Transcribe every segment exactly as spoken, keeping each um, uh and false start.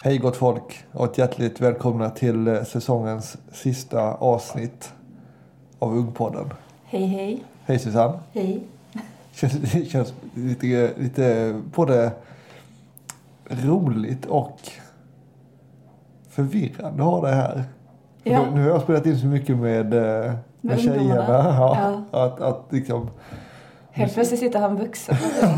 Hej gott folk och ett hjärtligt välkomna till säsongens sista avsnitt av Ungpodden. Hej hej. Hej Susanne. Hej. Det känns lite, lite både roligt och förvirrande att ha det här. Ja. Nu har jag spelat in så mycket med, med, med tjejerna. Ja, ja. Att, att liksom... Helt plötsligt sitter han vuxen.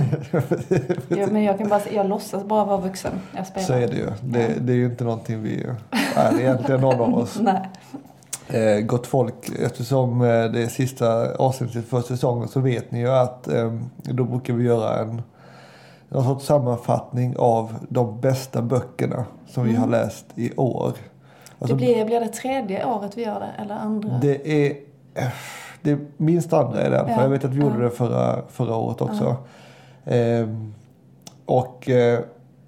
ja, men jag kan bara jag låtsas bara vara vuxen. Jag spelar. Så är det ju. Det, ja. det är ju inte någonting vi är egentligen någon av oss. Nej. Eh, gott folk, eftersom det är sista avsnittet för säsongen så vet ni ju att eh, då brukar vi göra en någon sorts sammanfattning av de bästa böckerna som mm. vi har läst i år. Alltså, det blir, blir det tredje året vi gör det eller andra? Det är... Det är minst andra är det. Ja. Jag vet att vi gjorde ja. det förra, förra året också. Ja. Ehm, och eh,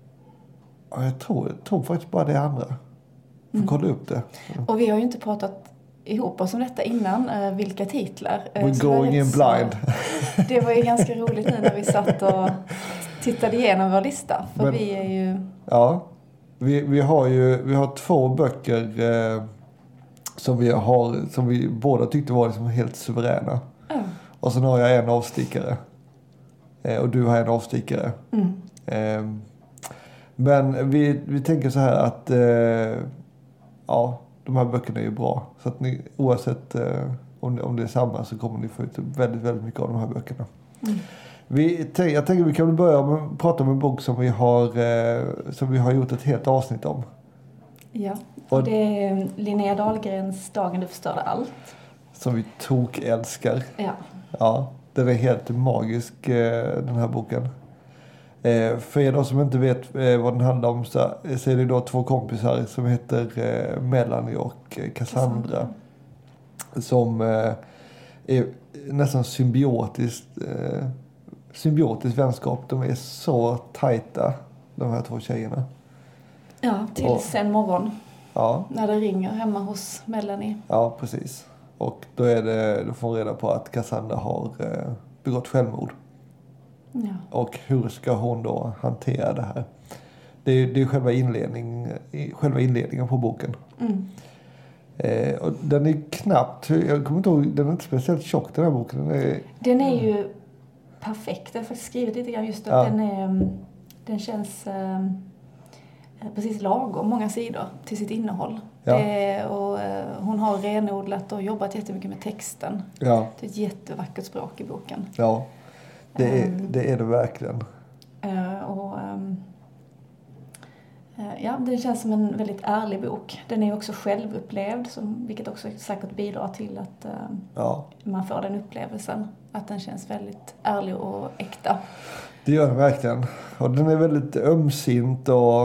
jag tror, jag tror faktiskt bara det är andra. Får mm. kolla upp det. Ja. Och vi har ju inte pratat ihop oss om detta innan. Eh, vilka titlar. Eh, We're going in blind. Så, det var ju ganska roligt nu när vi satt och tittade igenom vår lista. För Men, vi är ju... Ja, vi, vi har ju vi har två böcker... Eh, Som vi, har, som vi båda tyckte var liksom helt suveräna. Mm. Och sen har jag en avstickare. Eh, och du har en avstickare. Mm. Eh, men vi, vi tänker så här att eh, ja, de här böckerna är ju bra. Så att ni, oavsett eh, om, om det är samma så kommer ni få ut väldigt, väldigt mycket av de här böckerna. Mm. Vi, jag tänker vi kan börja med att prata om en bok som vi har, eh, som vi har gjort ett helt avsnitt om. Ja, och det är Linnea Dahlgrens Dagen du förstörde allt. Som vi tok älskar. Ja. Ja, den är helt magisk den här boken. För er då som inte vet vad den handlar om så är det då två kompisar som heter Melanie och Cassandra. Cassandra. Som är nästan symbiotiskt, symbiotiskt vänskap. De är så tajta, de här två tjejerna. Ja, tills en morgon. Ja. När det ringer hemma hos Melanie. Ja, precis. Och då, är det, då får hon reda på att Cassandra har eh, begått självmord. Ja. Och hur ska hon då hantera det här? Det är, det är själva, inledning, själva inledningen på boken. Mm. Eh, och den är knappt, jag kommer inte ihåg, den är inte speciellt tjock den här boken. Den är, den är ju perfekt. Jag har faktiskt skrivit lite grann just att ja. den, är, den känns... Eh, precis lagom många sidor till sitt innehåll. Ja. Det, och, uh, hon har renodlat och jobbat jättemycket med texten. Ja. Det är ett jättevackert språk i boken. Ja, det är um, det, är det verkligen. Uh, och, um, uh, ja, den känns som en väldigt ärlig bok. Den är också självupplevd, som, vilket också säkert bidrar till att uh, ja. man får den upplevelsen. Att den känns väldigt ärlig och äkta. Det gör den verkligen. Och den är väldigt ömsint och...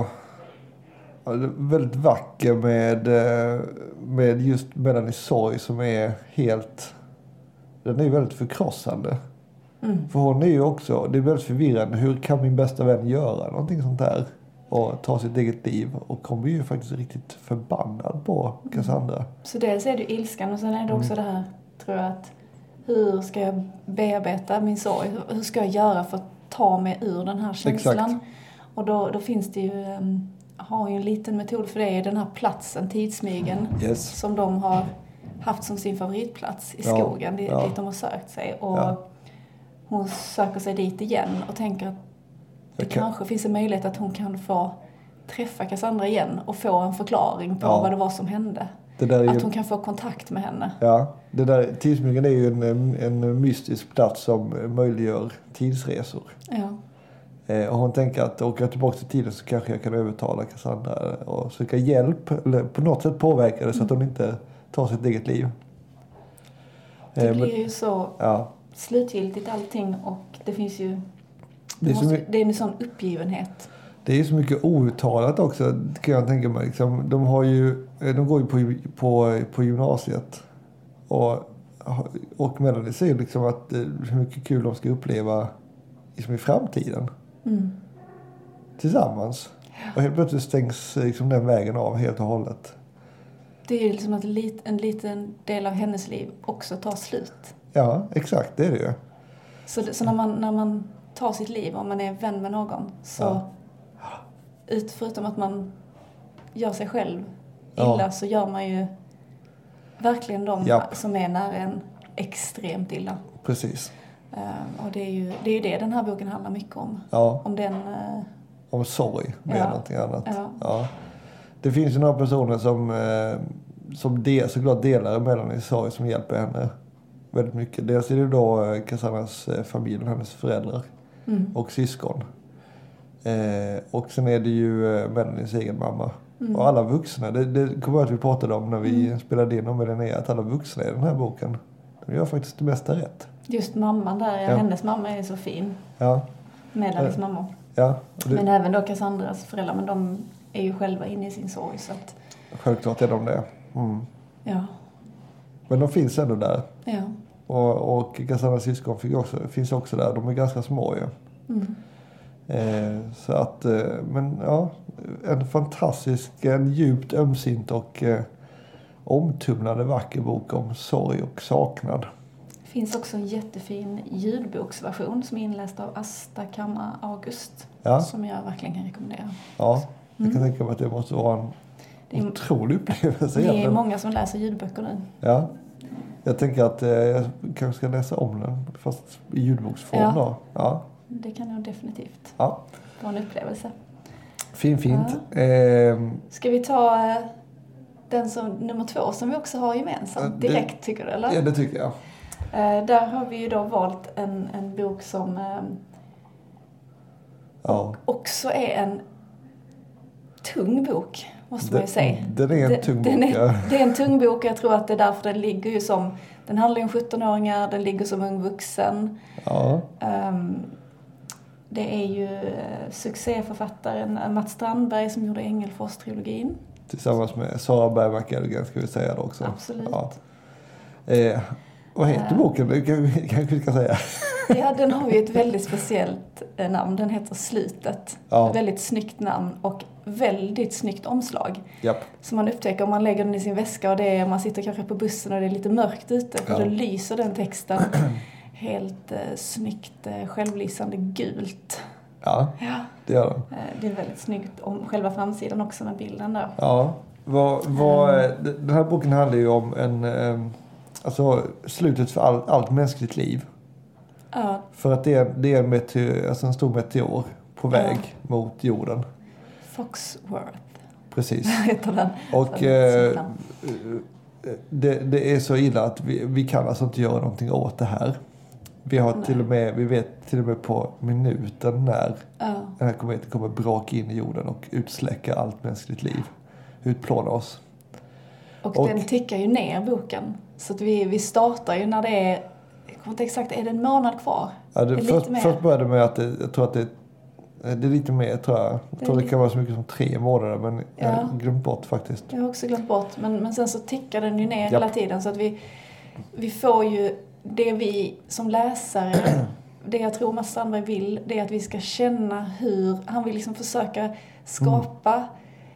väldigt vacker med, med just Melanies sorg som är helt... Den är väldigt förkrossande. Mm. För hon är ju också... Det är väldigt förvirrande. Hur kan min bästa vän göra någonting sånt där? Och ta sitt eget liv. Och hon blir ju faktiskt riktigt förbannad på Cassandra. Mm. Så dels är det ilskan och sen är det också mm. det här, tror jag, att hur ska jag bearbeta min sorg? Hur ska jag göra för att ta mig ur den här känslan? Exakt. Och då, då finns det ju... Um, har ju en liten metod för det, den här platsen, Tidsmygen, yes. som de har haft som sin favoritplats i skogen, ja, ja. dit de har sökt sig. Och ja. hon söker sig dit igen och tänker att det okay. kanske finns en möjlighet att hon kan få träffa Cassandra igen och få en förklaring på ja. vad det var som hände. Det där är att ju... hon kan få kontakt med henne. Ja, det där, Tidsmygen är ju en, en mystisk plats som möjliggör tidsresor. Ja. Och hon tänker att åker jag tillbaka till tiden så kanske jag kan övertala Cassandra och söka hjälp eller på något sätt påverka det så att hon inte tar sitt eget liv. Det blir Men, ju så ja. slutgiltigt allting och det finns ju det är, måste, mycket, det är en sån uppgivenhet. Det är ju så mycket outtalat också kan jag tänka mig. Liksom, de, har ju, de går ju på, på, på gymnasiet och, och Melanie säger liksom att hur mycket kul de ska uppleva liksom i framtiden. Mm. Tillsammans. Ja. Och helt plötsligt stängs liksom den vägen av helt och hållet. Det är ju liksom att en liten del av hennes liv också tar slut. Ja, exakt. Det är det ju. Så, så när, man, när man tar sitt liv, om man är vän med någon, så ja. ut, förutom att man gör sig själv illa ja. så gör man ju verkligen de Japp. som är nära en extremt illa. Precis. Uh, och det är, ju, det är ju det den här boken handlar mycket om. Ja. Om den... Uh... Om sorg med ja. någonting annat. Ja. Ja. Det finns ju några personer som, uh, som del, såklart delar mellan i sorg som hjälper henne väldigt mycket. Dels är det då uh, Cassandras uh, familj, hennes föräldrar mm. och syskon. Uh, och sen är det ju uh, Melanies egen mamma. Mm. Och alla vuxna, det, det kommer jag att vi pratade om när vi mm. spelade in om med Linnea, att alla vuxna i den här boken, de gör faktiskt det mesta rätt. Just mamman där, ja. hennes mamma är så fin. Ja. Melanies mamma. Ja. Det... Men även då Cassandras föräldrar, men de är ju själva inne i sin sorg. Så att... Självklart är de det. Mm. Ja. Men de finns ändå där. Ja. Och, och Cassandras syskon också, finns också där. De är ganska små ju. Mm. Eh, så att, eh, men ja, en fantastisk, en djupt ömsint och eh, omtumlande vacker bok om sorg och saknad. Det finns också en jättefin ljudboksversion som är inläst av Asta Kamma August. Ja. Som jag verkligen kan rekommendera. Ja, jag kan mm. tänka mig att det måste vara en det är, otrolig upplevelse. Det är många som läser ljudböcker nu. Ja, jag tänker att eh, jag kanske ska läsa om den fast i ljudboksform ja. då. Ja. Det kan jag definitivt. Ja. Det var en upplevelse. Fin, fint. Ja. Eh, Ska vi ta eh, den som nummer två som vi också har gemensamt direkt, det, tycker du, eller? Ja, det tycker jag. Eh, där har vi ju då valt en, en bok som eh, ja. också är en tung bok, måste man ju säga. Den är en den, tung bok, den är, ja. Det är en tung bok, jag tror att det är därför den ligger ju som, den handlar ju om sjuttonåringar, den ligger som ung vuxen. Ja. Um, det är ju succéförfattaren Mats Strandberg som gjorde Ängelfors-trilogin. Tillsammans med Sara Bergmark Elgen, ska vi säga det också. Absolut. Ja. Eh, vad heter uh, boken? Det kanske vi ska säga. Ja, den har ju ett väldigt speciellt namn. Den heter Slutet. Ja. Väldigt snyggt namn och väldigt snyggt omslag. Japp. Som man upptäcker om man lägger den i sin väska och det är, man sitter kanske på bussen och det är lite mörkt ute. För ja. Då lyser den texten helt eh, snyggt, eh, självlysande gult. Ja, ja, det gör den. Eh, det är väldigt snyggt om själva framsidan också med bilden där. Ja, vad, vad, mm. den här boken handlar ju om en, eh, alltså slutet för all, allt mänskligt liv. Ja. För att det är, det är en, meteor, alltså en stor meteor på väg ja. mot jorden. Foxworth. Precis. heter den. Och eh, det, det är så illa att vi, vi kan alltså inte göra någonting åt det här. Vi har till och med, vi vet till och med på minuten när ja. den här kometen kommer braka in i jorden och utsläcka allt mänskligt liv. Utplåna oss. Och, och den tickar ju ner boken. Så att vi, vi startar ju när det är, jag kommer inte exakt, är det en månad kvar? Ja, det, det först, först började det med att det, jag tror att det, det är lite mer, tror jag. Jag tror det, det kan vara så mycket som tre månader, men ja. jag har glömt bort faktiskt. Jag har också glömt bort, men, men sen så tickar den ju ner Japp. hela tiden. Så att vi, vi får ju det vi som läsare, det jag tror Mats Strandberg vill, det är att vi ska känna hur, han vill liksom försöka skapa, mm.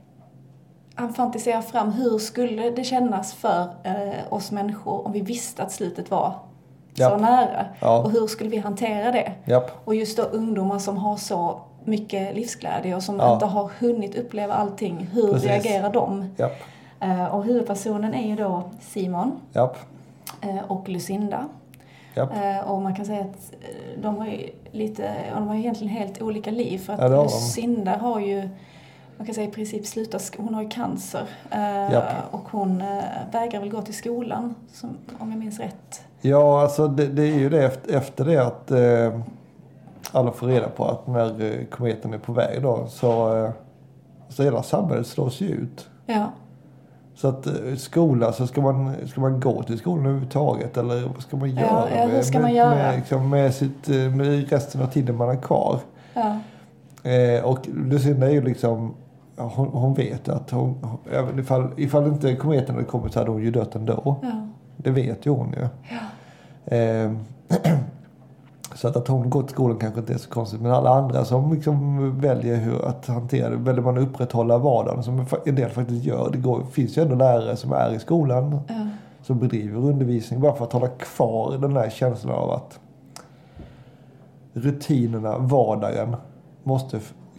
han fantiserar fram hur skulle det kännas för eh, oss människor om vi visste att slutet var Japp. så nära. Ja. Och hur skulle vi hantera det? Japp. Och just då ungdomar som har så mycket livsglädje och som ja. inte har hunnit uppleva allting, hur Precis. reagerar de? Japp. Eh, och huvudpersonen är ju då Simon Japp. Eh, och Lucinda. Uh, och man kan säga att de har ju lite, de har ju egentligen helt olika liv, för att ja, Lucinda har ju, man kan säga i princip slutat, hon har ju cancer uh, och hon uh, vägrar väl gå till skolan, som, om jag minns rätt. Ja, alltså det, det är ju det efter, efter det att uh, alla får reda på att när uh, kometen är på väg då, så, uh, så hela samhället slås ju ut. Ja. Så att skola, så ska man, ska man gå till skolan överhuvudtaget, eller vad ska man göra, ja, ja, hur ska med, man göra? Med, liksom, med, sitt, med resten av tiden man är kvar. Ja. Eh, och Lucinda är ju liksom, hon, hon vet att hon, även ifall, ifall inte kometen hade kommit så hade hon ju dött ändå. Ja. Det vet ju hon ju. Ja. Eh, så att, att hon går till skolan kanske inte är så konstigt. Men alla andra som liksom väljer hur att hantera det, väljer man att upprätthålla vardagen, som en del faktiskt gör. Det går, finns ju ändå lärare som är i skolan, ja. som bedriver undervisning, bara för att hålla kvar den där känslan av att rutinerna, vardagen måste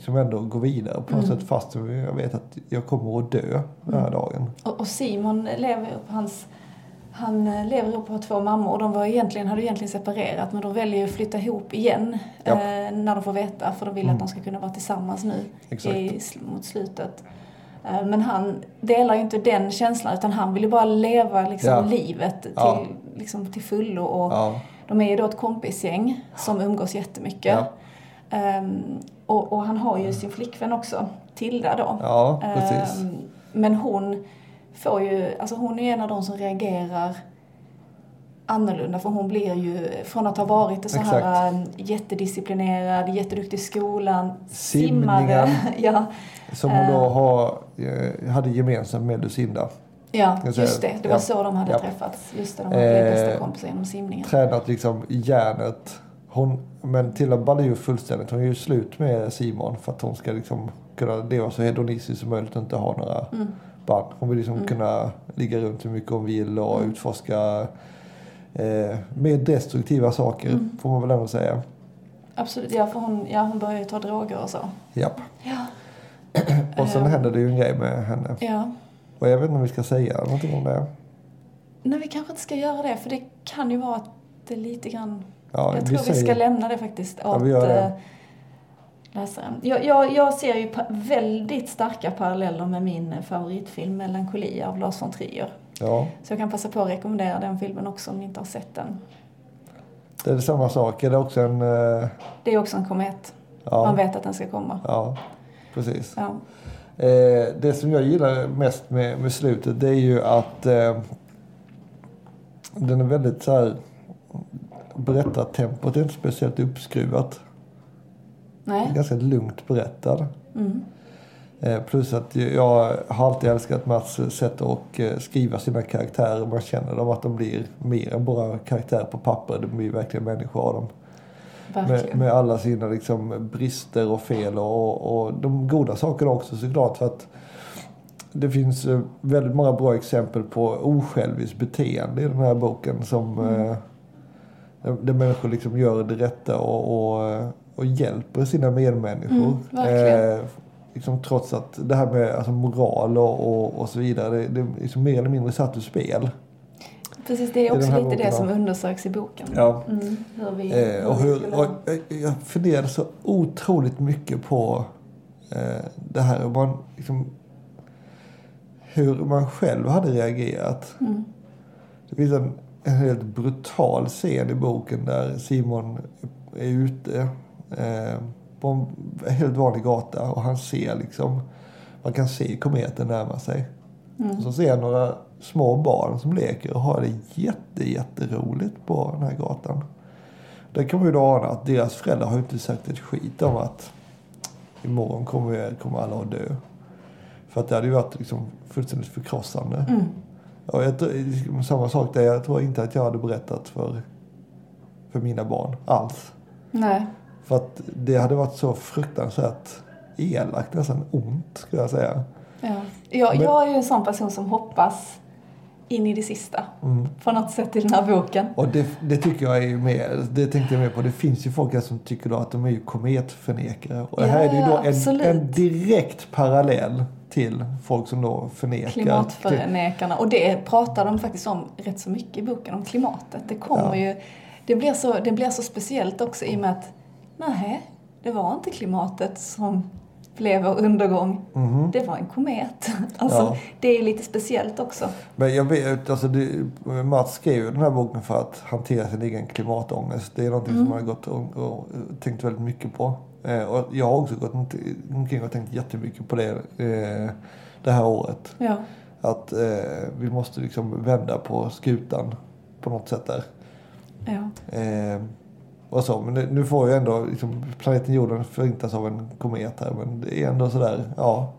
som ändå gå vidare på något mm. sätt, fast jag vet att jag kommer att dö den här mm. dagen. Och, och Simon lever på hans han lever upp på två mammor och de var egentligen, hade egentligen separerat, men de väljer att flytta ihop igen ja. eh, när de får veta, för de vill mm. att de ska kunna vara tillsammans nu i, mot slutet. Eh, men han delar ju inte den känslan, utan han vill ju bara leva liksom, ja. livet till, ja. liksom, till fullo. Och ja. De är ju då ett kompisgäng som umgås jättemycket. Ja. Um, och, och han har ju sin flickvän också, Tilda då. Ja, precis. Um, men hon får ju, alltså hon är en av de som reagerar annorlunda, för hon blir ju, från att ha varit så här um, jättedisciplinerad, jätteduktig i skolan, simmare. ja. Som hon då har, hade gemensamt med Lucinda. Ja, just det. Det var ja. så de hade ja. träffats. Just det, de var eh, bästa kompisar genom simningen. Tränat liksom järnet. Hon, men Tilda ballar ju fullständigt. Hon är ju slut med Simon för att hon ska liksom kunna leva så hedonistiskt som möjligt och inte ha några mm. barn. Hon vill liksom mm. kunna ligga runt hur mycket hon vill och mm. utforska eh, mer destruktiva saker, mm. får man väl ändå säga. Absolut, ja, för hon, ja, hon börjar ju ta droger och så. Japp. Ja. Och sen uh, händer det ju en grej med henne. Ja. Och jag vet inte om vi ska säga någonting om det. Nej, vi kanske inte ska göra det, för det kan ju vara att det lite grann... Ja, jag vi tror säger... vi ska lämna det faktiskt åt ja, vi gör det. läsaren. Jag, jag, jag ser ju pa- väldigt starka paralleller med min favoritfilm Melankoli av Lars von Trier. Ja. Så jag kan passa på att rekommendera den filmen också om ni inte har sett den. Det är det samma sak. Är det också en... Uh... Det är också en komet. Ja. Man vet att den ska komma. Ja, precis. Ja. Eh, det som jag gillar mest med, med slutet, det är ju att eh, den är väldigt så här, berättartempot är inte speciellt uppskruvat. Nej. Det är ganska lugnt berättad. Mm. Eh, plus att jag har alltid älskat Mats sätt att eh, skriva sina karaktärer. Man känner dem att de blir mer än bara karaktärer på papper. De blir verkligen människor av dem. Med, med alla sina liksom brister och fel och, och de goda sakerna också såklart, för att det finns väldigt många bra exempel på osjälviskt beteende i den här boken som mm. eh, där människor liksom gör det rätta och, och, och hjälper sina medmänniskor. Mm, eh, liksom, trots att det här med alltså, moral och, och, och så vidare, det, det är liksom mer eller mindre satt ur spel. Precis, det är också lite det som undersöks i boken. Ja. Mm, hur vi, eh, och hur, och jag funderade så otroligt mycket på eh, det här. Och man, liksom, hur man själv hade reagerat. Mm. Det finns en, en helt brutal scen i boken där Simon är ute eh, på en helt vanlig gata. Och han ser liksom, man kan se kometen närma sig. Mm. Och så ser jag några små barn som leker och har det jätte, jätteroligt på den här gatan. Där kan man ju då ana att deras föräldrar har inte sagt ett skit om att imorgon kommer, kommer alla att dö. För att det hade ju varit liksom fullständigt förkrossande. Mm. Och jag, samma sak där, jag tror inte att jag hade berättat för, för mina barn alls. Nej. För att det hade varit så fruktansvärt elakt, nästan ont skulle jag säga. Ja. Jag, Men, jag är ju en sån person som hoppas in i det sista. Mm. På något sätt i den här boken. Och det, det tycker jag är ju med. Det tänkte jag med på. Det finns ju folk som tycker då att de är ju kometförnekare. Och ja, här är det ju då en, en direkt parallell till folk som då förnekar. Klimatförnekarna. Och det pratar de faktiskt om rätt så mycket i boken. Om klimatet. Det kommer ja. ju... Det blir, så, det blir så speciellt också i och med att nej, det var inte klimatet som... blev vår undergång. Mm-hmm. Det var en komet. Alltså, ja. Det är lite speciellt också. Men jag vet, alltså det, Mats skrev den här boken för att hantera sin egen klimatångest. Det är någonting mm. som man har gått och, och tänkt väldigt mycket på. Eh, och jag har också gått omkring och tänkt jättemycket på det eh, det här året. Ja. Att eh, vi måste liksom vända på skutan på något sätt där. Ja. Eh, Och så, men det, nu får ju ändå liksom, planeten jorden förintas av en komet här, men det är ändå sådär, ja.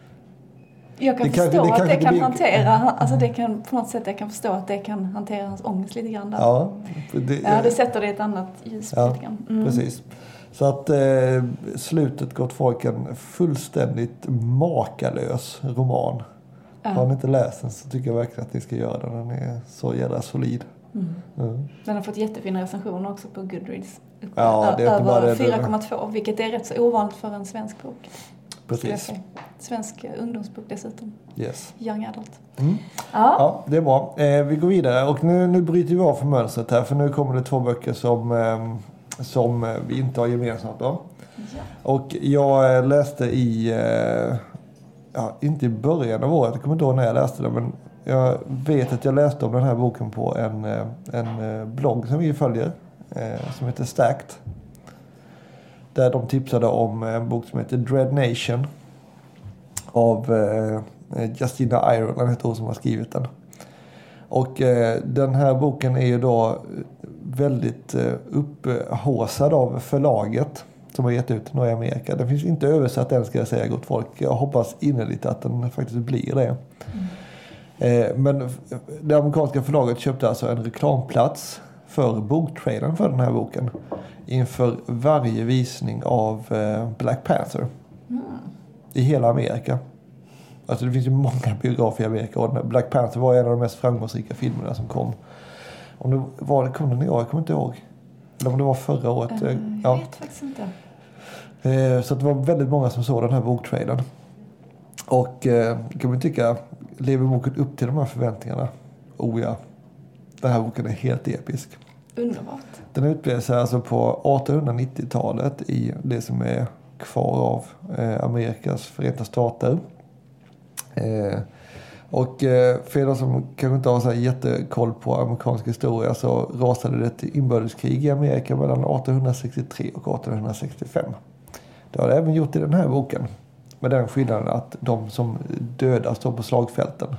Jag kan det förstå kan, det, det att det kan bli... hantera, alltså det kan på något sätt, jag kan förstå att det kan hantera hans ångest lite grann där. Ja, det, ja, det sätter det i ett annat ljus. Ja, lite grann. Mm. Precis. Så att eh, slutet, gott folk, en fullständigt makalös roman. Ja. Har ni inte läst den så tycker jag verkligen att ni ska göra den. Den är så jävla solid. Mm. Mm. Den har fått jättefina recensioner också på Goodreads. Ja, det är inte bara över fyra komma två, vilket är rätt så ovanligt för en svensk bok. Precis. Svensk ungdomsbok dessutom. Yes. Young adult. Mm. Ja. ja, det är bra. Eh, vi går vidare och nu, nu bryter vi av för mönstret här, för nu kommer det två böcker som, eh, som vi inte har gemensamt då. Ja. Och jag läste i, eh, ja, inte i början av året, jag kommer inte ihåg när jag läste det, men jag vet att jag läste om den här boken på en, en blogg som vi följer, eh, som heter Stacked. Där de tipsade om en bok som heter Dread Nation av eh, Justina Ireland, heter hon som har skrivit den. Och eh, den här boken är ju då väldigt eh, upphaussad av förlaget som har gett ut den i Amerika. Den finns inte översatt än, ska jag säga, gott folk. Jag hoppas innerligt att den faktiskt blir det. Mm. Eh, men det amerikanska förlaget köpte alltså en reklamplats för boktrailern för den här boken inför varje visning av eh, Black Panther mm. i hela Amerika. Alltså det finns ju många biografer i Amerika och Black Panther var en av de mest framgångsrika filmerna som kom. Om det var, kom den i år, jag kommer inte ihåg. Eller om det var förra året. Uh, jag ja. vet faktiskt inte. Eh, så det var väldigt många som såg den här boktrailern. Och eh, kan man tycka, lever boken upp till de här förväntningarna? Oh ja, den här boken är helt episk. Underbart. Den utspelar sig alltså på artonhundranittiotalet i det som är kvar av eh, Amerikas Förenta Stater. Eh, och eh, för er som kanske inte har så här jättekoll på amerikansk historia, så rasade det ett inbördeskrig i Amerika mellan artonhundrasextiotre och artonhundrasextiofem. Det har det även gjort i den här boken. Med den skillnaden att de som dödas står på slagfälten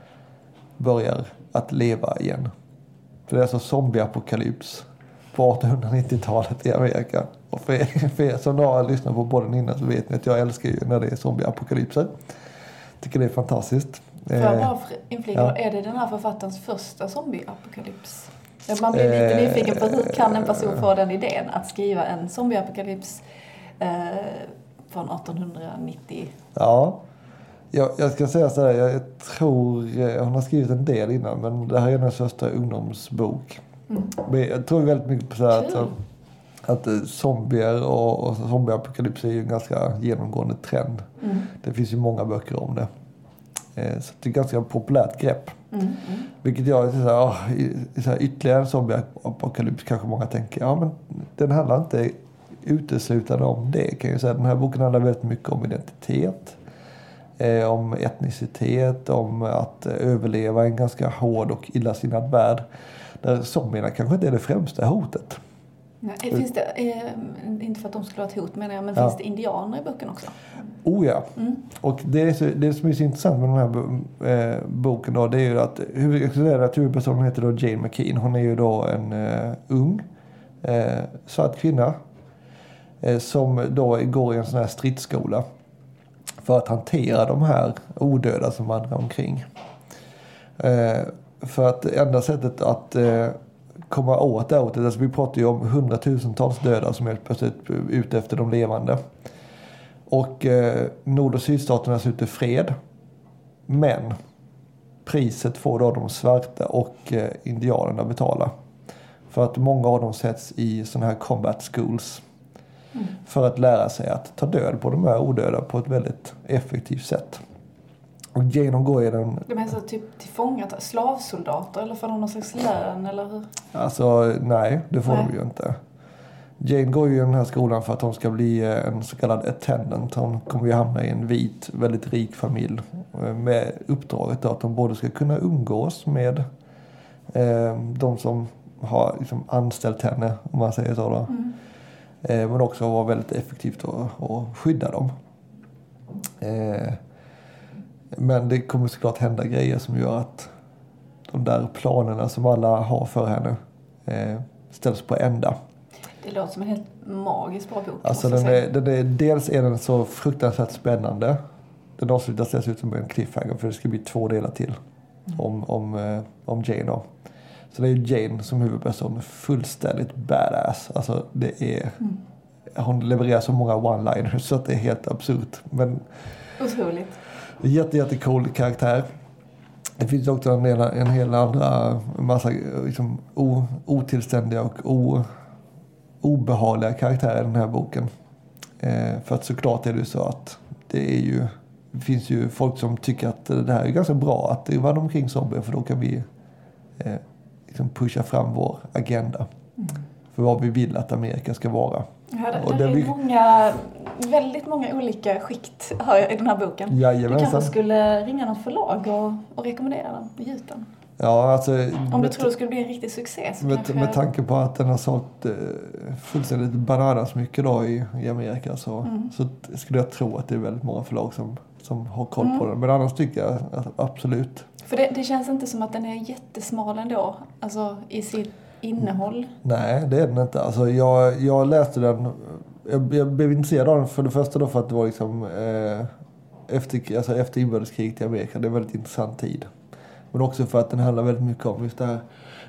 börjar att leva igen. För det är alltså zombieapokalyps på artonhundranittiotalet i Amerika. Och för er, för er som har lyssnat på podden innan så vet ni att jag älskar ju när det är zombieapokalypser. Tycker det är fantastiskt. För jag bara inflika, ja. Är det den här författarens första zombieapokalyps? Man blir lite eh, nyfiken på hur kan en person få den idén att skriva en zombieapokalyps eh, från artonhundranittio? Ja, jag, jag ska säga så här, jag tror hon har skrivit en del innan, men det här är hennes första ungdomsbok. Mm. Men jag tror väldigt mycket på så här att, att zombier och, och zombieapokalyps är ju en ganska genomgående trend. Mm. Det finns ju många böcker om det. Eh, så det är ett ganska populärt grepp. Mm. Mm. Vilket jag så här, oh, i, i så här ytterligare en zombieapokalyps kanske många tänker, ja men den handlar inte uteslutande om det, kan jag säga. Den här boken handlar väldigt mycket om identitet, eh, om etnicitet, om att eh, överleva en ganska hård och illasinnad värld där zombierna kanske inte är det främsta hotet. Nej, finns det, eh, inte för att de skulle vara ett hot menar jag, men ja. Finns det indianer i boken också? Oh ja. Mm. Och det, är så, det som är så intressant med den här eh, boken då, det är ju att, hur, jag skulle säga att huvudpersonen heter då Jane McKean. Hon är ju då en eh, ung eh, svart kvinna eh, som då går i en sån här stridsskola för att hantera de här odöda som vandrar omkring. Eh, för att enda sättet att eh, komma åt det hotet, alltså vi pratar ju om hundratusentals döda som är plötsligt ute efter de levande. Och eh, nord- och sydstaterna sluter fred. Men priset får då de svarta och eh, indianerna betala. För att många av dem sätts i såna här combat schools. Mm. För att lära sig att ta död på de här odöda på ett väldigt effektivt sätt. Och genomgår i den... De är så typ tillfångat slavsoldater eller får de någon slags lön eller hur? Alltså nej, det får nej. de ju inte. Jane går ju i den här skolan för att hon ska bli en så kallad attendant. Hon kommer ju hamna i en vit, väldigt rik familj med uppdraget att hon både ska kunna umgås med eh, de som har liksom anställt henne, om man säger så då. Mm. Eh, men också vara väldigt effektivt och, och skydda dem. Eh, men det kommer såklart hända grejer som gör att de där planerna som alla har för henne eh, ställs på ända. Det låter som en helt magisk bra bok. Alltså den är, den är, dels är den så fruktansvärt spännande. Den avslutas dessutom med en cliffhanger för det ska bli två delar till mm. om, om, eh, om Jane då. Så det är ju Jane som huvudperson, fullständigt badass. Alltså det är, mm. hon levererar så många one-liners så att det är helt absurt. Men otroligt. Jätte, jättecool karaktär. Det finns också en, del, en hel andra massa liksom, o, otillständiga och o, obehagliga karaktärer i den här boken. Eh, för att såklart är det så att det är ju det finns ju folk som tycker att det här är ganska bra att det var omkring zombier, för då kan vi eh, liksom pusha fram vår agenda mm. för vad vi vill att Amerika ska vara. Ja, det, och det är vi... många, väldigt många olika skikt här i den här boken. Jajamensan. Du kanske skulle ringa något förlag och, och rekommendera den och ge ut den. Ja, alltså, om du tror det skulle bli en riktig succé. Så med, kanske... med tanke på att den har sålt eh, fullständigt bananas mycket då i, i Amerika så, mm. så skulle jag tro att det är väldigt många förlag som, som har koll mm. på den. Men annars tycker jag att, absolut. För det, det känns inte som att den är jättesmal ändå, alltså i sitt innehåll. Nej, det är den inte. Alltså, jag, jag läste den, jag, jag blev intresserad av den för det första då för att det var liksom eh, efter, alltså efter inbördeskriget i Amerika. Det är en väldigt intressant tid. Men också för att den handlar väldigt mycket om just det här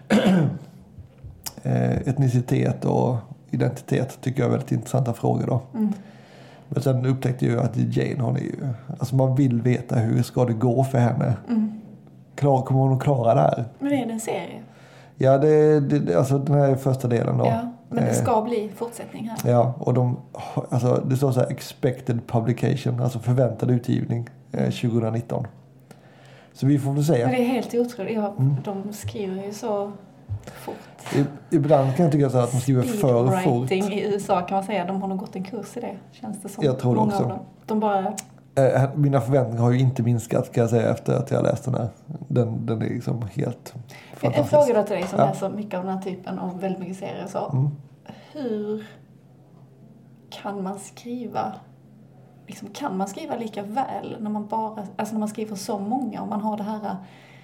etnicitet och identitet tycker jag är väldigt intressanta frågor då. Mm. Men sen upptäckte jag att Jane, hon är ju, alltså man vill veta hur ska det gå för henne. Mm. Klar, kommer hon att klara det här? Men är det en serie? Ja, det, det, alltså den här är första delen då. Ja, men det ska eh, bli fortsättning här. Ja, och de, alltså det står så här expected publication, alltså förväntad utgivning eh, tjugonitton. Så vi får väl säga. Men det är helt otroligt. Ja, mm. De skriver ju så fort. I, ibland kan jag tycka så att de skriver för fort. Speedwriting i U S A kan man säga. De har nog gått en kurs i det, känns det som. Jag tror det många också. Av dem. De bara... Mina förväntningar har ju inte minskat, ska jag säga, efter att jag läst den här. Den, den är liksom helt fantastisk. En fråga då till dig som ja. läser mycket av den här typen av väldigt mycket serier. Så. Mm. Hur kan man skriva... Liksom, kan man skriva lika väl när man bara, alltså när man skriver så många och man har det här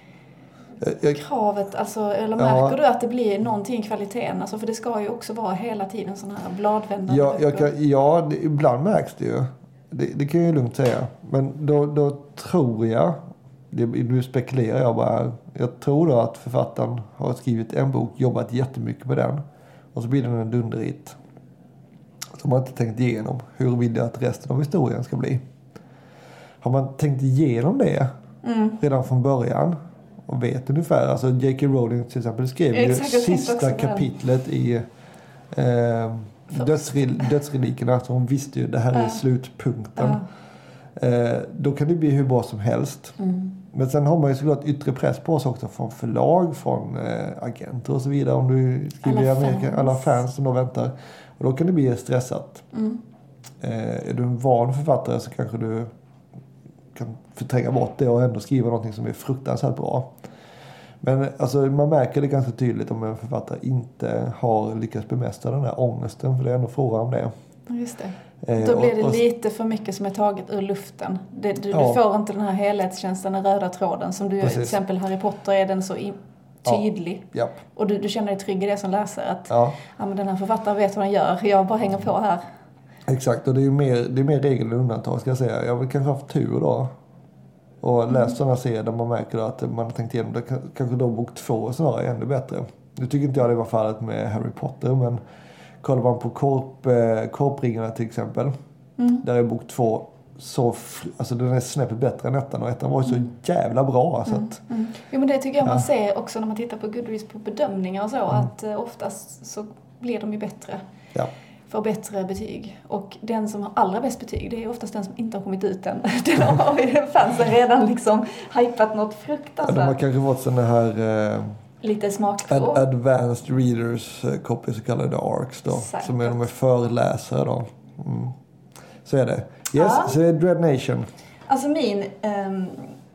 jag, kravet, alltså, eller märker ja, du att det blir någonting i kvaliteten, alltså, för det ska ju också vara hela tiden sådana här bladvändande ja, jag kan, ja, det, ibland märks det ju det, det kan jag ju lugnt säga, men då, då tror jag det, nu spekulerar jag bara jag tror då att författaren har skrivit en bok, jobbat jättemycket med den och så blir den en dunderhit. Som man inte tänkt igenom. Hur vill jag att resten av historien ska bli? Har man tänkt igenom det mm. redan från början och vet ungefär. Alltså J K Rowling till exempel skrev ju sista kapitlet i eh, dödsrel- dödsrelikerna. Så hon visste ju det här är uh. slutpunkten. Uh. Eh, då kan det bli hur bra som helst. Mm. Men sen har man ju såklart yttre press på oss också från förlag, från eh, agenter och så vidare. Om du skriver alla i Amerika, fans. alla fans som då väntar. Och då kan det bli stressat. Mm. Eh, är du en van författare så kanske du kan förtränga bort det och ändå skriva någonting som är fruktansvärt bra. Men alltså, man märker det ganska tydligt om en författare inte har lyckats bemästra den här ångesten. För det är ändå fråga om det. Just det. Eh, Då blir det och, och, lite för mycket som är taget ur luften. Det, du, ja. du får inte den här helhetskänslan, den röda tråden. Som du, till exempel Harry Potter är den så in, tydlig. Ja. Och du, du känner dig trygg i det som läser. Att ja. Ja, men den här författaren vet vad den gör. Jag bara hänger på här. Exakt, och det är ju mer, det är mer regel än undantag ska jag säga. Jag har kanske haft tur då. Och läst mm. sådana serier där man märker att man har tänkt igenom det. Kanske då bok två snarare är ännu bättre. Nu tycker inte jag det var fallet med Harry Potter. Men kollar man på korp, eh, korpringarna till exempel. Mm. Där är bok två så, alltså den är snäppet bättre än ettan. Och ettan var ju så jävla bra. Mm. Så att, mm. Jo, men det tycker jag ja. man ser också när man tittar på Goodreads på bedömningar och så. Mm. Att eh, oftast så blir de ju bättre. Ja. Får bättre betyg. Och den som har allra bäst betyg, det är oftast den som inte har kommit ut än. Den har ju fansen redan liksom hypat något fruktansvärt. Ja, de har kanske fått sådana här... Eh, lite smakprov. Ad- advanced readers uh, copy, så kallade A R Cs då. Säkert. Som är de är förläsare då. Mm. Så är det. Yes, ja. Så det är Dread Nation. Alltså min um,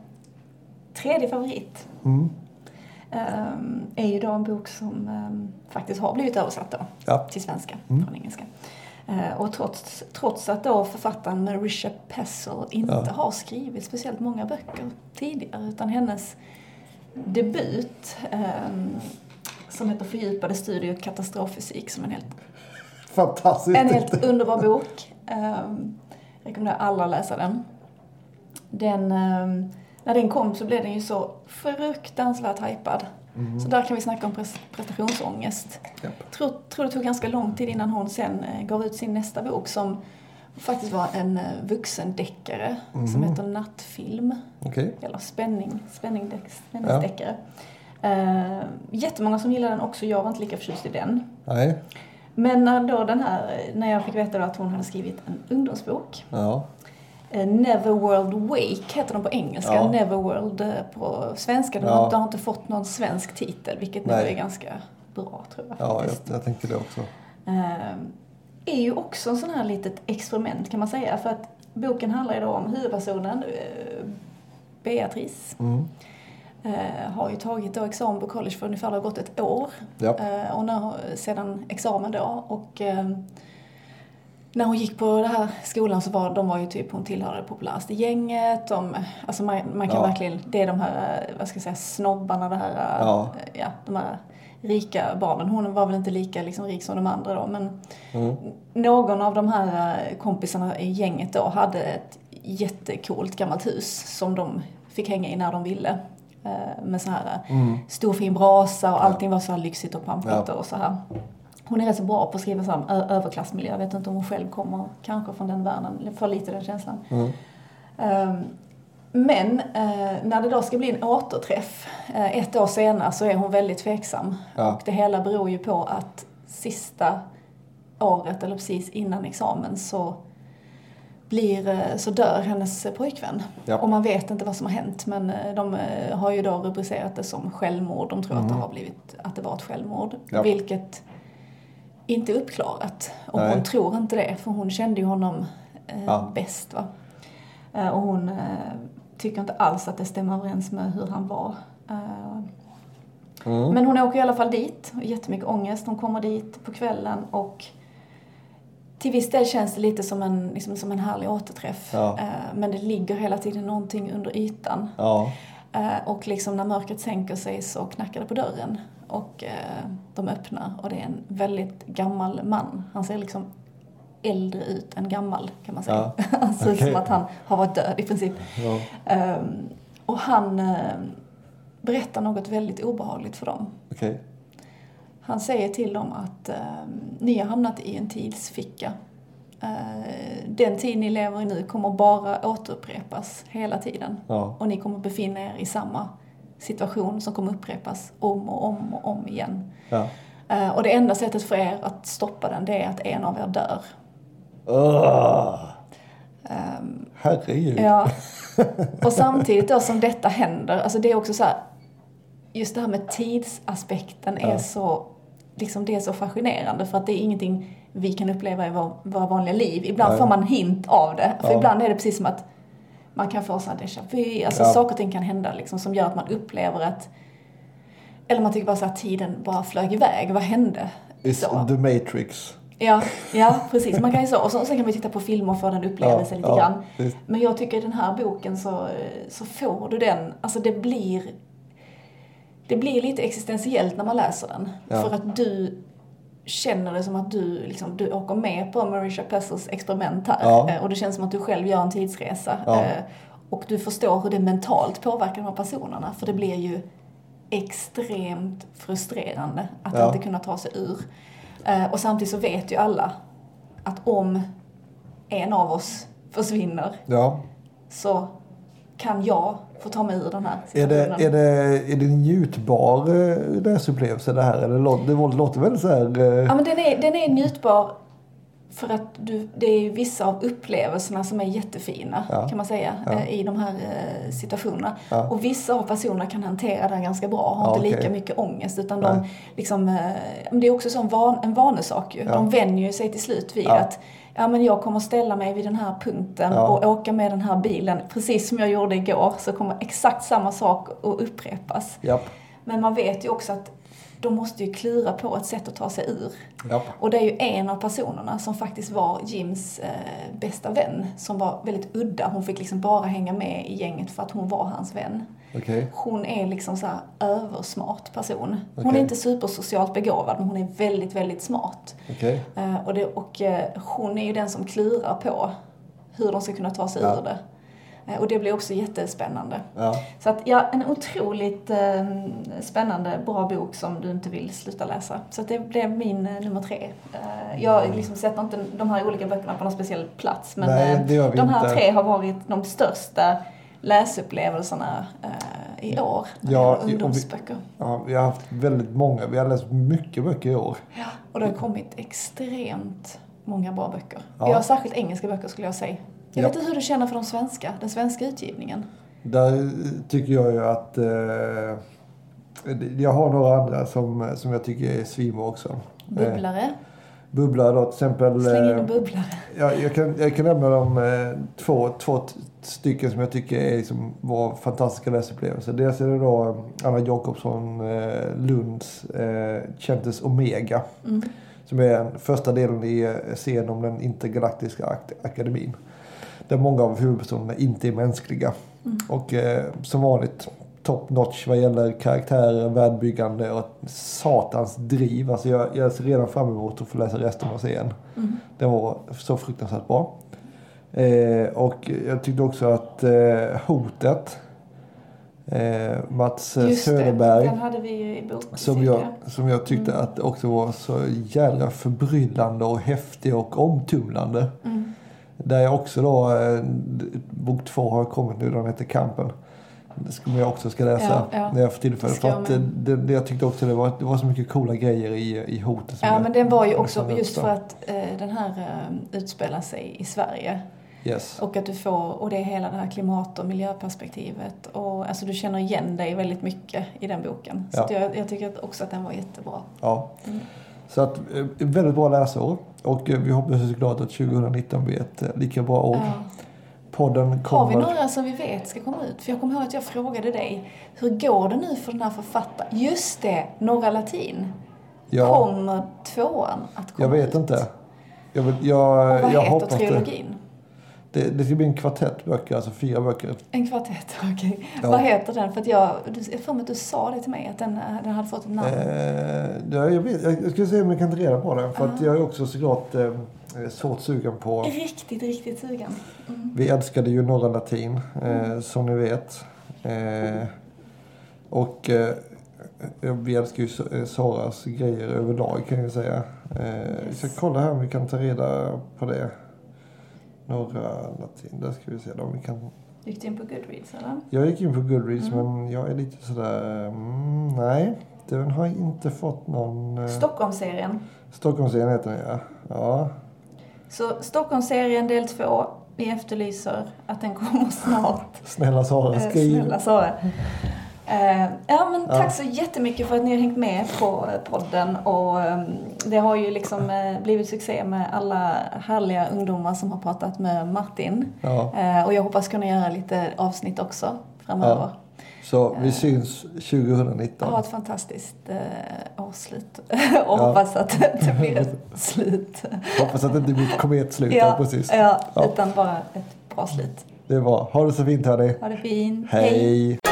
tredje favorit. Mm. Um, är ju då en bok som um, faktiskt har blivit översatt då, ja. till svenska mm. från engelska. Uh, och trots, trots att då författaren Marisha Pessl inte ja. har skrivit speciellt många böcker tidigare, utan hennes debut um, som heter Fördjupade studier och katastroffysik, som en helt fantastisk en helt underbar bok. Um, jag rekommenderar alla att läsa den. Den um, När den kom så blev den ju så fruktansvärt hypad. Mm. Så där kan vi snacka om prestationsångest. Yep. Tror, tror det tog ganska lång tid innan hon sen eh, gav ut sin nästa bok som faktiskt var en vuxendeckare mm. som heter Nattfilm. Okay. Eller spänning, spänning, spänningsdeckare. Ja. Uh, jättemånga som gillar den också. Jag var inte lika förtjust i den. Nej. Men när, då den här, när jag fick veta då att hon hade skrivit en ungdomsbok. Ja. Uh, Neverworld Wake heter den på engelska. Ja. Neverworld uh, på svenska. Den ja. har, har inte fått någon svensk titel. Vilket nu är ganska bra, tror jag. Ja, jag, jag tänker det också. Uh, är ju också en sån här litet experiment, kan man säga. För att boken handlar ju då om huvudpersonen, uh, Beatrice. Mm. Uh, har ju tagit då examen på college för ungefär, det har gått ett år. Ja. Uh, och när, sedan examen då. Och uh, när hon gick på den här skolan så var de var ju typ, hon tillhörde det populäraste gänget. De, alltså man, man kan ja. verkligen, det är de här, vad ska jag säga, snobbarna, det här, ja. ja, de här rika barnen. Hon var väl inte lika liksom rik som de andra då. Men mm. någon av de här kompisarna i gänget då hade ett jättekult gammalt hus som de fick hänga i när de ville. Med så här mm. stor fin brasa och allting var så här lyxigt och pampigt ja. och så här. Hon är rätt så bra på att skriva så här överklassmiljö. Jag vet inte om hon själv kommer kanske från den världen. Får lite den känslan. Mm. Um, men uh, när det då ska bli en återträff uh, ett år senare så är hon väldigt tveksam. Ja. Och det hela beror ju på att sista året eller precis innan examen så blir, så dör hennes pojkvän. Ja. Och man vet inte vad som har hänt. Men de har ju då rubricerat det som självmord. De tror mm. att det har blivit, att det var ett självmord. Ja. Vilket inte är uppklarat. Och Nej. hon tror inte det. För hon kände ju honom eh, ja. bäst. Va? Eh, och hon eh, tycker inte alls att det stämmer överens med hur han var. Eh, mm. Men hon åker i alla fall dit. Jättemycket ångest. Hon kommer dit på kvällen och till viss del känns det lite som en, liksom, som en härlig återträff. Ja. Eh, men det ligger hela tiden någonting under ytan. Ja. Eh, och liksom när mörkret sänker sig så knackar det på dörren. Och eh, de öppnar. Och det är en väldigt gammal man. Han ser liksom äldre ut än gammal, kan man säga. Ja. Han ser ut okay. som att han har varit död i princip. Ja. Eh, och han eh, berättar något väldigt obehagligt för dem. Okay. Han säger till dem att eh, ni har hamnat i en tidsficka. Eh, den tid ni lever i nu kommer bara återupprepas hela tiden. Ja. Och ni kommer befinna er i samma situation som kommer upprepas om och om och om igen. Ja. Eh, och det enda sättet för er att stoppa den, det är att en av er dör. Uh. Um, Herregud. Ja. Och samtidigt då som detta händer, alltså det är också så här, just det här med tidsaspekten är ja. så liksom det är så fascinerande för att det är ingenting vi kan uppleva i vår, våra vanliga liv. Ibland Nej. får man hint av det. För ja. ibland är det precis som att man kan få så här déjà vu. Alltså ja. saker och ting kan hända liksom, som gör att man upplever att, eller man tycker bara så att tiden bara flög iväg. Vad hände? It's så. The Matrix. Ja, ja, precis. Man kan ju så. Och så, så kan man titta på film och få den upplevelsen ja, lite grann. Ja, men jag tycker i den här boken så, så får du den. Alltså det blir... Det blir lite existentiellt när man läser den. Ja. För att du känner det som att du, liksom, du åker med på Marisha Pessels experiment här. Ja. Och det känns som att du själv gör en tidsresa. Ja. Och du förstår hur det mentalt påverkar de här personerna. För det blir ju extremt frustrerande att ja. inte kunna ta sig ur. Och samtidigt så vet ju alla att om en av oss försvinner ja. så kan jag få ta mig ur den här situationen. Är det, är det, är det en njutbar läsupplevelse det här? Eller det låter väl så här... Ja, men den är, den är njutbar för att du, det är vissa av upplevelserna som är jättefina, ja. kan man säga, ja. i de här situationerna. Ja. Och vissa av personerna kan hantera det ganska bra, har ja, inte okay. lika mycket ångest, utan de liksom, det är också en, van, en vanesak ju. Ja. De vänjer sig till slut vid ja. att ja, men jag kommer ställa mig vid den här punkten ja. och åka med den här bilen. Precis som jag gjorde igår så kommer exakt samma sak att upprepas. Japp. Men man vet ju också att de måste ju klura på ett sätt att ta sig ur. Japp. Och det är ju en av personerna som faktiskt var Jims eh, bästa vän. Som var väldigt udda. Hon fick liksom bara hänga med i gänget för att hon var hans vän. Okay. Hon är liksom så här översmart person. Hon okay. är inte supersocialt begåvad, men hon är väldigt, väldigt smart. Okay. Uh, och det, och uh, hon är ju den som klurar på hur de ska kunna ta sig ja. ur det. Och det blir också jättespännande. Ja. Så att, ja, en otroligt eh, spännande, bra bok som du inte vill sluta läsa. Så att det blev min eh, nummer tre. Eh, jag liksom sätter inte de här olika böckerna på någon speciell plats. Men Nej, det gör vi de här inte. tre har varit de största läsupplevelserna eh, i år. Ja, ungdomsböcker. Vi, ja, vi har haft väldigt många. Vi har läst mycket böcker i år. Ja, och det har kommit extremt många bra böcker. Ja. Vi har särskilt engelska böcker skulle jag säga. Jag ja. vet inte hur du känner för de svenska, den svenska utgivningen. Där tycker jag ju att eh, jag har några andra som, som jag tycker är svinbra också. Bubblare. Eh, bubblare då, till exempel. Släng in en bubblare. Ja, jag, kan, jag kan nämna de eh, två, två stycken som jag tycker är liksom, var fantastiska läsupplevelser. Dels är det då Anna Jacobsson eh, Lunds eh, Chantes Omega. Mm. Som är den första delen i serien om den intergalaktiska ak- akademin. Där många av huvudpersonerna inte är mänskliga. Mm. Och eh, som vanligt top notch vad gäller karaktärer, världbyggande och satans driv. Alltså jag, jag ser redan fram emot att få läsa resten av serien. Mm. Den var så fruktansvärt bra. Eh, och jag tyckte också att eh, Hotet eh, Mats Just Söderberg det, den hade vi ju i bok. som jag, som jag tyckte mm. att också var så jävla förbryllande och häftig och omtumlande. Mm. Där jag också då, eh, bok två har kommit nu, den heter Kampen. Det ska jag också ska läsa ja, ja. när jag får tillfälle. För att det, det, jag tyckte också det var, det var så mycket coola grejer i, i Hotet. Ja, men den var ju också just för att eh, den här eh, utspelar sig i Sverige. Yes. Och att du får, och det är hela det här klimat- och miljöperspektivet. Och alltså du känner igen dig väldigt mycket i den boken. Så ja. att jag, jag tycker också att den var jättebra. Ja. Mm. Så att väldigt bra läsår. Och vi hoppas såklart att tjugonitton blir ett lika bra år. Ja. Podden kommer... Har vi några som vi vet ska komma ut? För jag kommer ihåg att jag frågade dig, hur går det nu för den här författaren? Just det, Norra Latin. Ja. Kommer tvåan att komma ut? Jag vet ut? inte. Jag, vet, jag, och vad jag heter trilogin? Det, det, det ska bli en kvartett böcker, alltså fyra böcker. En kvartett, okej. Okay. Ja. Vad heter den? För att jag, jag får mig att du sa det till mig, att den, den hade fått ett namn. Eh, ja, jag, vet, jag ska se om jag kan ta reda på den. För uh-huh. att jag är också såklart eh, svårt sugen på... Riktigt, riktigt sugen. Mm. Vi älskade ju Norra Latin, eh, mm. som ni vet. Eh, och eh, vi älskar ju Saras grejer överlag, kan jag säga. Eh, yes. Vi ska kolla här om vi kan ta reda på det. Norra Latin, där ska vi se om vi kan... Gick du in på Goodreads eller? Jag gick in på Goodreads, mm. men jag är lite sådär... Mm, nej, den har inte fått någon... Eh... Stockholmsserien. Stockholmsserien heter den, ja. ja. Så Stockholmsserien del två. Vi efterlyser att den kommer snart. Snälla Sara, skriv. Snälla Sara. Uh, ja, men tack ja. så jättemycket för att ni har hängt med på podden. Och um, det har ju liksom uh, blivit succé med alla härliga ungdomar som har pratat med Martin. Ja. Uh, och jag hoppas kunna göra lite avsnitt också framöver. Ja. Så vi uh, syns tjugonitton. Ha ett fantastiskt uh, årsslut. och ja. hoppas att det blir ett slut. Hoppas att det inte blir ett kometslut. Ja, precis. Ja, ja, utan bara ett bra slut. Det är bra. Ha det så fint, hörni. Ha det fint. Hej. Hej.